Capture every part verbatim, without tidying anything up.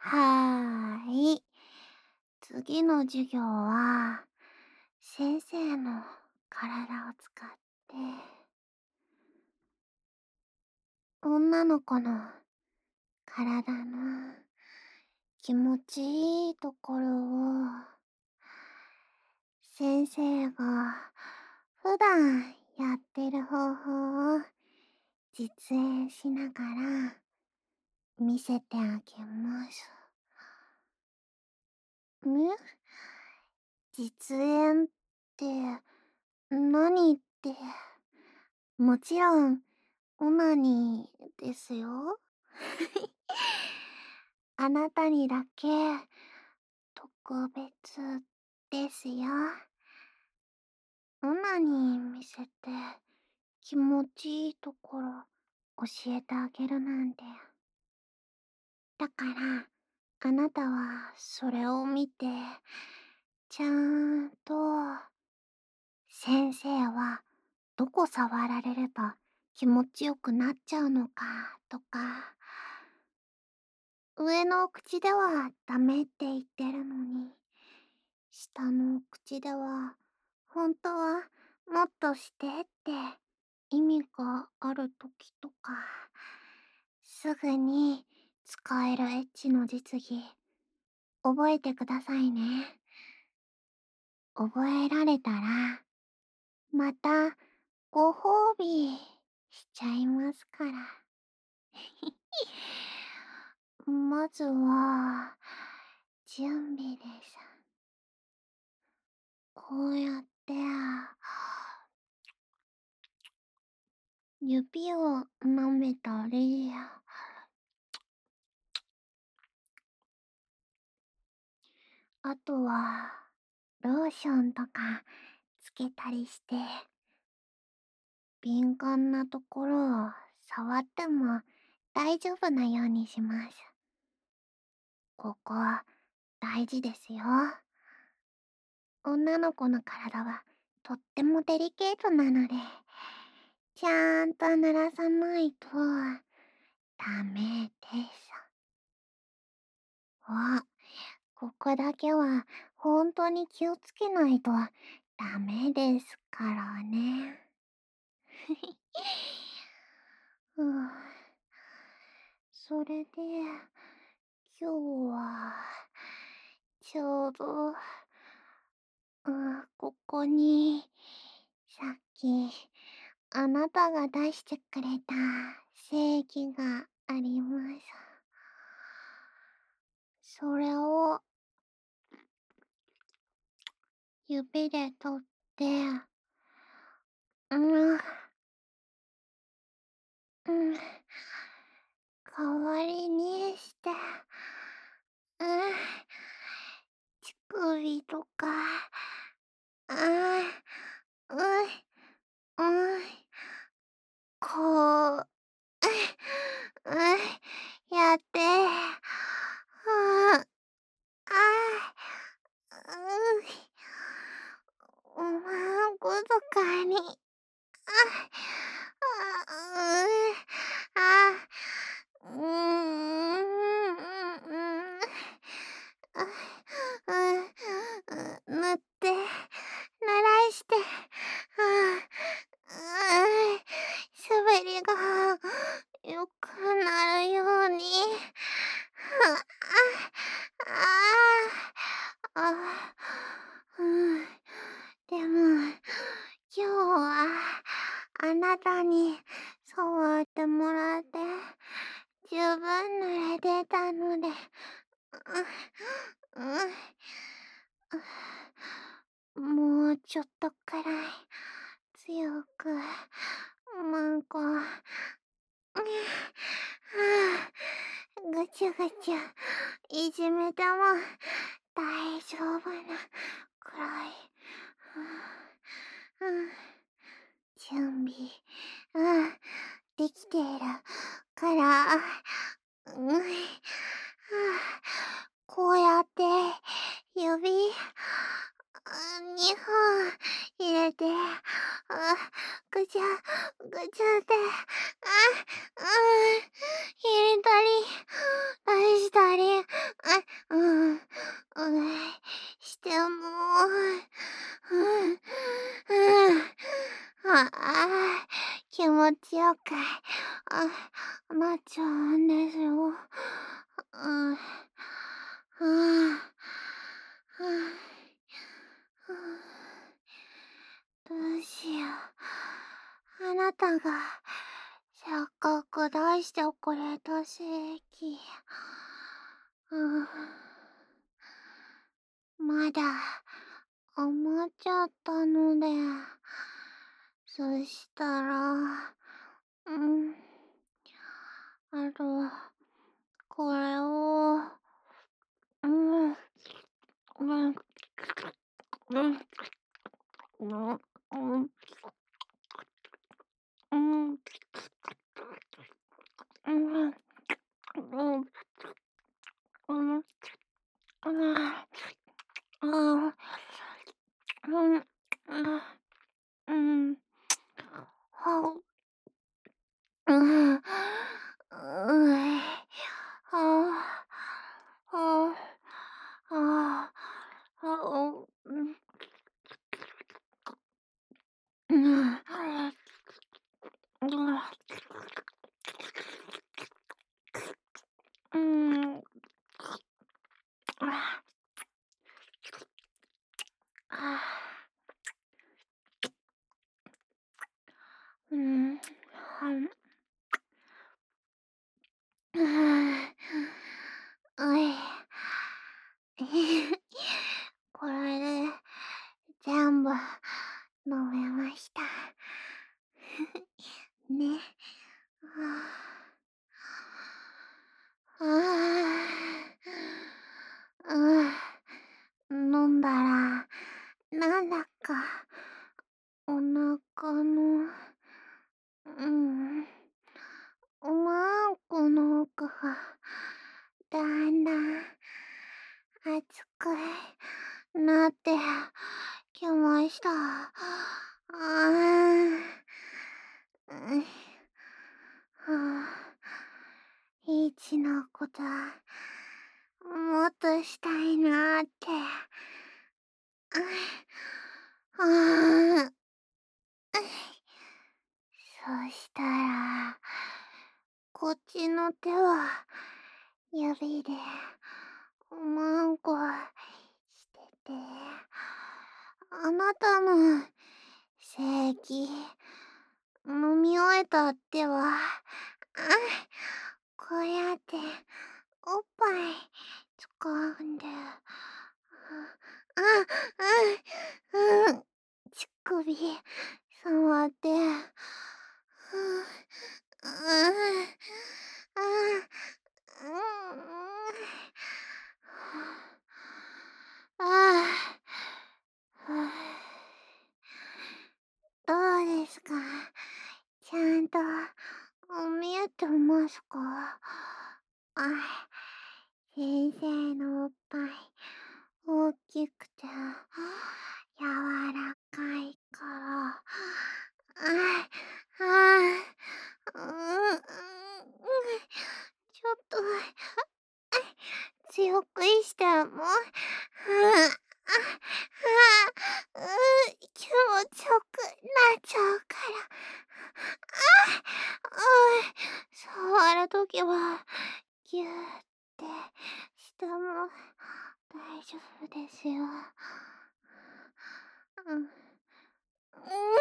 はーい。次の授業は、先生の体を使って、女の子の体の気持ちいいところを、先生が普段やってる方法を実演しながら見せてあげます。ん実演って何って、もちろんオナニーですよ。あなたにだけ特別ですよ。オナニー見せて気持ちいいところ教えてあげるなんて。だからあなたはそれを見て、ちゃんと先生はどこ触られれば気持ちよくなっちゃうのかとか、上の口ではダメって言ってるのに、下の口では本当はもっとしてって意味があるときとか、すぐに使えるエッチの実技覚えてくださいね。覚えられたらまたご褒美しちゃいますから。まずは準備です。こうやって指を舐めたり、あとはローションとかつけたりして、敏感なところを触っても大丈夫なようにします。ここ大事ですよ。女の子の体はとってもデリケートなので、ちゃんと濡らさないとダメです。あ、ここだけは本当に気をつけないとダメですからね。うん、それで、今日は、ちょうど、うん、ここに、さっき、あなたが出してくれた正義があります。それを、指で取って、うん、うん、代わりにして、うん、乳首とか、うん、うん、うん、こう、うん、やって、はあ、あうん、おまんことかに、あ、あ、うん、あ、うーん、うん、塗って、濡らして、はあ、滑りが良くなるように、はあ、あ、あ、うん、でも、今日はあなたに触ってもらって十分濡れてたので、うん、うん、もうちょっとくらい強く、マンコ、うん、はあ、ぐちゅぐちゅいじめても大丈夫なくらい、うん、うん、準備、うん、できているから、うん、はあ、こうやって指、にほん入れて、あ、ぐちゃぐちゃって、あ、うん、入れたり出したり、 持ちよく、あ、なっちゃうんですよ。うん。はあ、はあ、はあ。どうしよう。あなたが、せっかく出してくれた席。うん。まだ余っちゃったので、そしたら、うん、あと、これを、うん、うん、うん、うん、うん、うん、うん、うん、うん、ああ、ああ、うん、あ、うん、はう、うん、うい、はあ、はあ、はあ、はう、うん、うん、うん、うん、あ、あ、うん、はん、うん、うい。これで全部飲めました。ね。ああ、うん、飲んだら、なんだか、お腹の、うん、おまんこの奥が、だんだん熱くなってきました。ああ、うん、はあ、いちのこと、もっとしたいなって。ああ、そしたら、こっちの手は指でおまんこしてて、あなたの席飲み終えた手は、あ、こうやっておっぱい使うんで、あ、うん、うん、乳首触って、うん、うん、うん、ああ、どうですか？ちゃんと見えてますか？あ、先生のおっぱい大きくて柔らかいから、ああ、うん、ちょっと強くしても、ああ、あ、うん、気持ちよくなっちゃうから。あ、うん、触るときはギューってしても大丈夫ですよ。うん。うん。あ、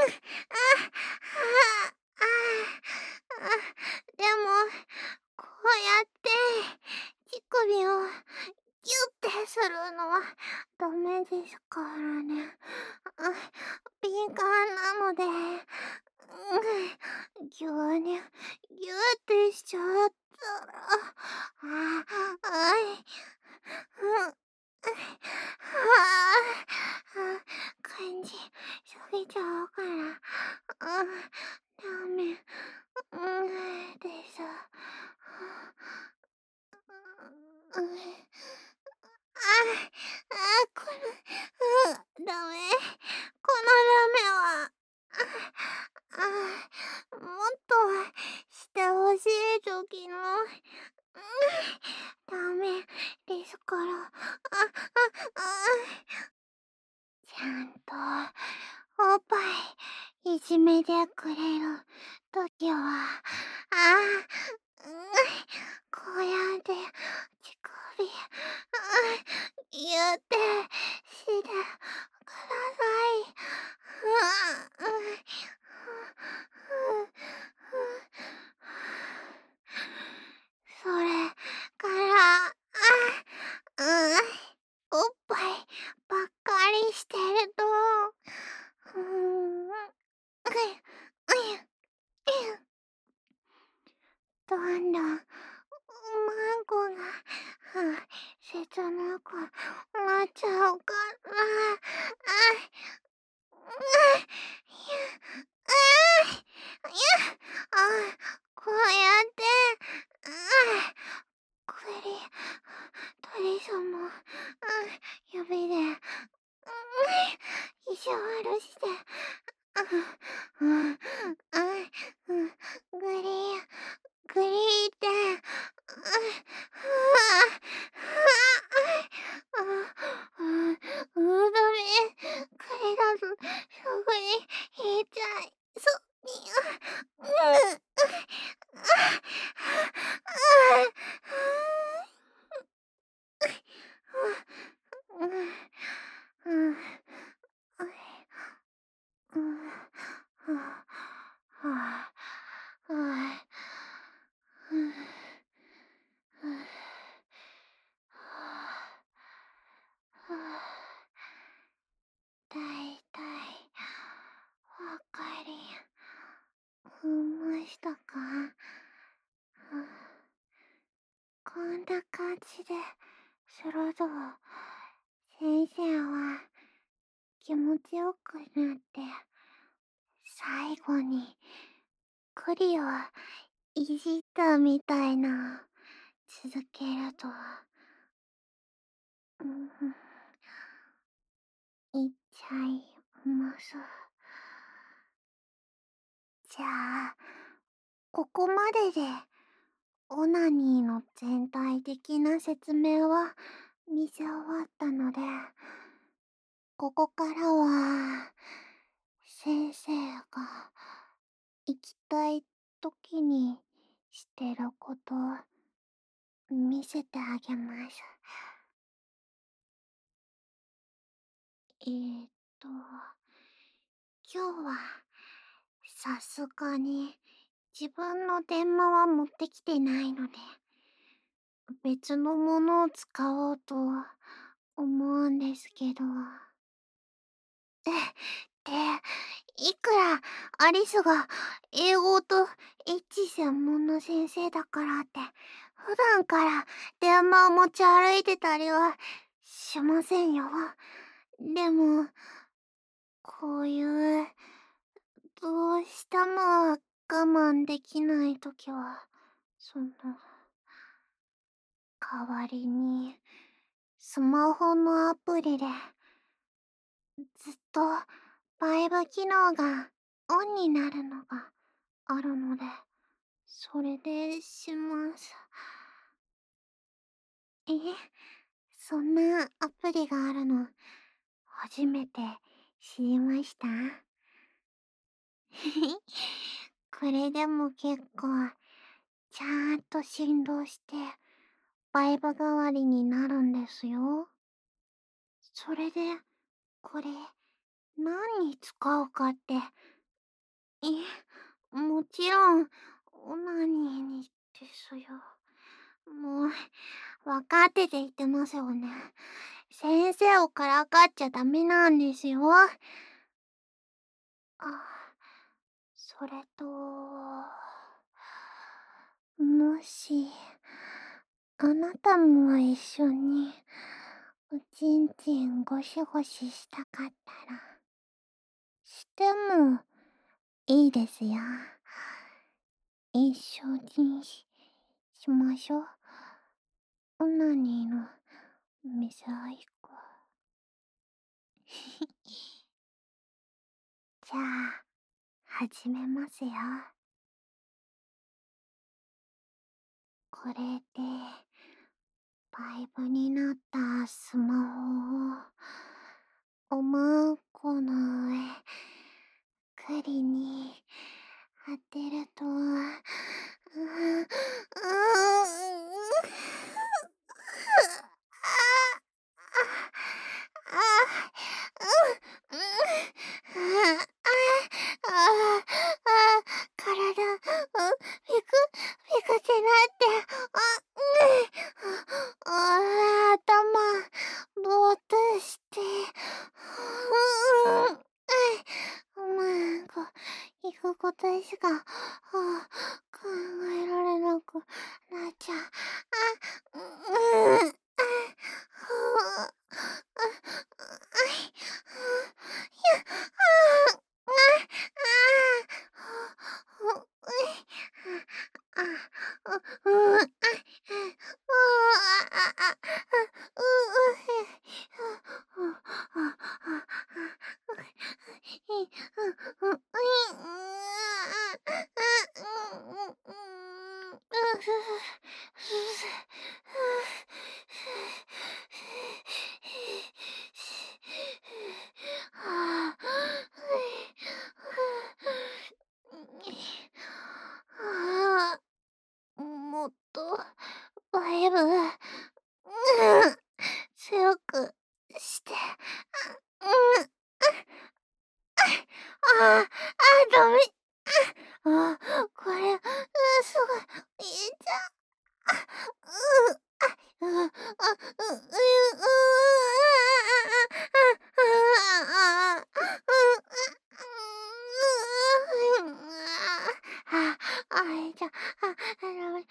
ああ、あ、でも、こうやって乳首をギュってするのはダメですからね。あ、敏感なので、うん、ぎゅうにゅ、ぎゅってしちゃったら、ああ、あい、うん、はあ、感じすぎちゃうから、あ、ダメ、うん、です。うん、ああ、この、うん、ダメ。このダメは、ああ、もっとしてほしい時の、うん、ダメですから。あ、あ、あ、ちゃんと、おっぱいいじめてくれる時は、ああ、うん、こうやって乳首、うん、言ってしてください。うん、うん、それから、あ、うん、おっぱいばっかりしてると、うーん、ういう、どんどん、マンコが、は切なくなっちゃうから、あ、うん、ゆ、ああ、ゆ、あ、こうやって、うん、くり、とりさま、うん、指で、うん、意地悪して、うん、うん、うん、うん、ぐり、ぐりって、うん、うん、うん、うーだめ、くりだす、すぐに引いちゃい、そ、に、うん、うん、うん、うん、うん、うん、はあ、はあ、はあ、うん、うん、はあ、はあ、だいたい、わかりましたか？うん、こんな感じですると、先生は気持ちよくなって、最後に栗をいじったみたいな続けると、うん、いっちゃいます。じゃあ、ここまででオナニーの全体的な説明は見せ終わったので、ここからは先生が行きたい時にしてること見せてあげます。えーっと、今日はさすがに自分の電話は持ってきてないので、別のものを使おうと思うんですけど。で、いくらアリスが英語とエッチ専門の先生だからって、普段から電話を持ち歩いてたりはしませんよ。でも、こういう、どうしても我慢できないときは、その、代わりに、スマホのアプリで、ずっとバイブ機能がオンになるのがあるので、それでします。え、そんなアプリがあるの、初めて知りました？これでも結構、ちゃんと振動して、バイブ代わりになるんですよ。それで、これ、何に使うかって、え、もちろん、オナニーにですよ。もう、分かってて言ってますよね。先生をからかっちゃダメなんですよ。あ、それと、もし、あなたも一緒に、おちんちんゴシゴシしたかったら、してもいいですよ。一緒にし、しましょう。オナニーの水合い子。じゃあ、始めますよ。これで、バイブになったスマホを、おまんこの上、くりに当てると、ううううああ、うん、うん、ああ、あ、体、うん、ピクピクってなって、あ、うん、ああ、頭、ぼーっとして、うん、うん、うん、こ行くことしか、はあ、考えられなくなっちゃう。あ、うん、あ、はあ、あ、あい、や、ああ、あ、ああ、うい、あ、あ、う、あ、う、あ、あ、あ、う、う、へ、ふ、あ、あ、あ、う、い、う、う、い、う、あ、あ、うん、うん、うん、う、ふふ、ふはあ、はあ、もっとバイブ、うん、強くして、うん、ああ、あ、ダメ。あ、これ、う、すごい、いっちゃう。う、あ、う、あ、う、う、う、う、ああ、ああ、ああ、ああ、ああ、あいちゃ、あ、ダメ、あ、う、あ、ダメ、ダメ、ダメ、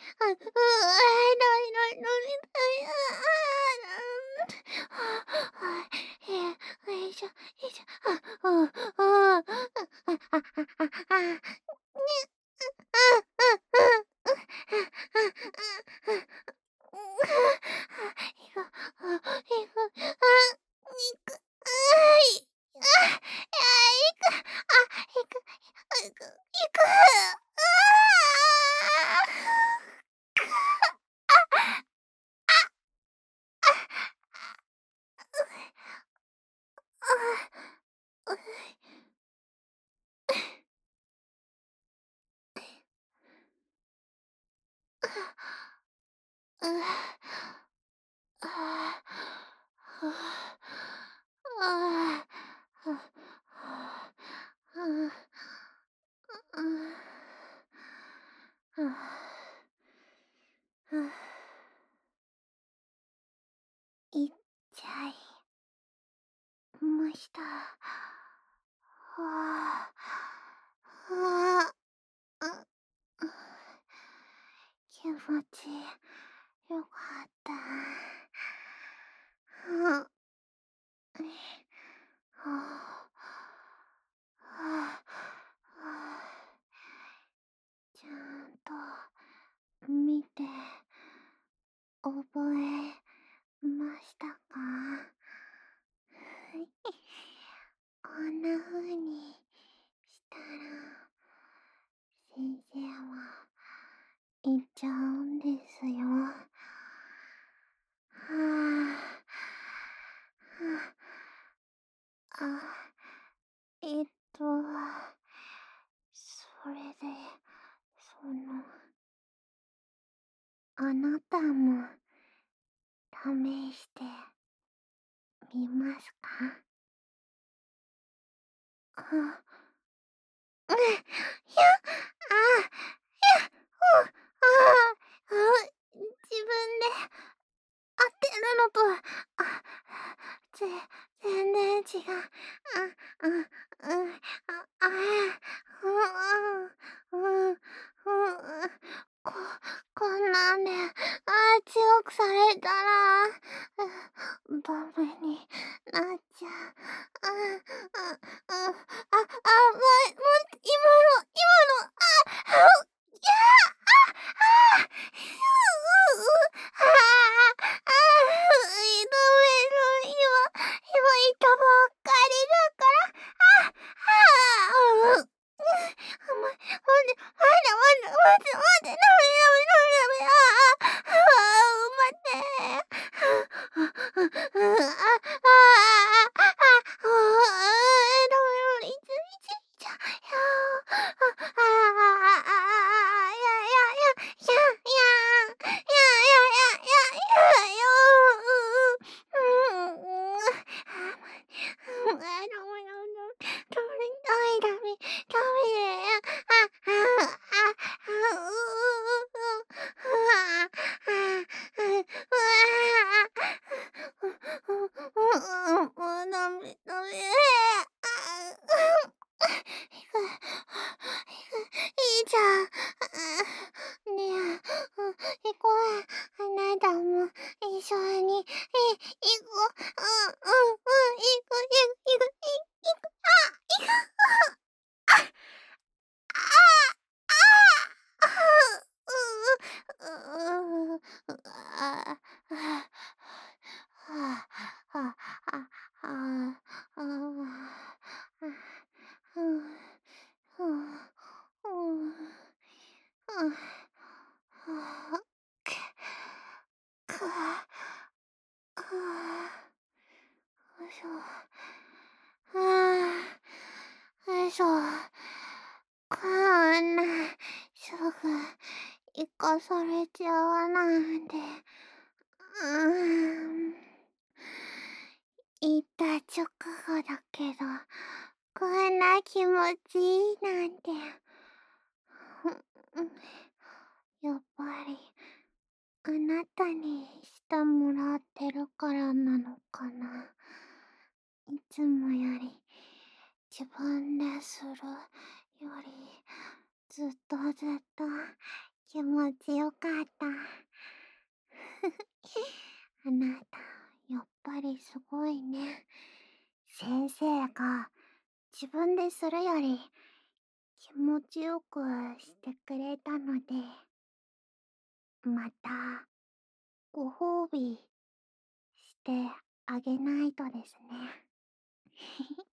ああ、あ、いや、よいしょ、よいしょ、あ、うん、うん、あ、あ、あ、あ、あ、いっちゃいました。はあ、はあ、あ、気持ちよかった。はあ、はあ、はあ、ちゃんと見て覚えましたか？こんな風にしたら先生は言っちゃうんですよ。はあ、はあ、あ、えっと、それで、その、あなたも試してみますか？あ、うん、や、あ、や、ほ、ああ、あ、自分で当てるのと、あ、ぜ全然違う。あ、うん、うん、あ、あ、うん、うん、うん、ここんなんで、あ、強くされたら、うん、ダメになっちゃう。あ、あ、あ、あ、あ、もう、もう、今の、今の、あ、あ、いや、あ、あ、ひゅう、ああ、あ、いダメの、今、今言ったばっかりだから、あ、あ、うん、うん、ま、待って、まだまだ、待って、待って、ダメダメダメダメ、ああ、ああ、待って。あ、あ、あ、あ、あ、あ、あ、あ、ダメダメ、いついついちゃうよ。あ、ああ。 しょ。はあ、よいしょ。こんな、すぐ、生かされちゃうなんて。うーん。言った直後だけど、こんな気持ちいいなんて。うん、やっぱり、あなたにしてもらってるからなのかな。いつもより、自分でするより、ずっとずっと気持ちよかった。あなた、やっぱりすごいね。先生が自分でするより気持ちよくしてくれたので、またご褒美してあげないとですね。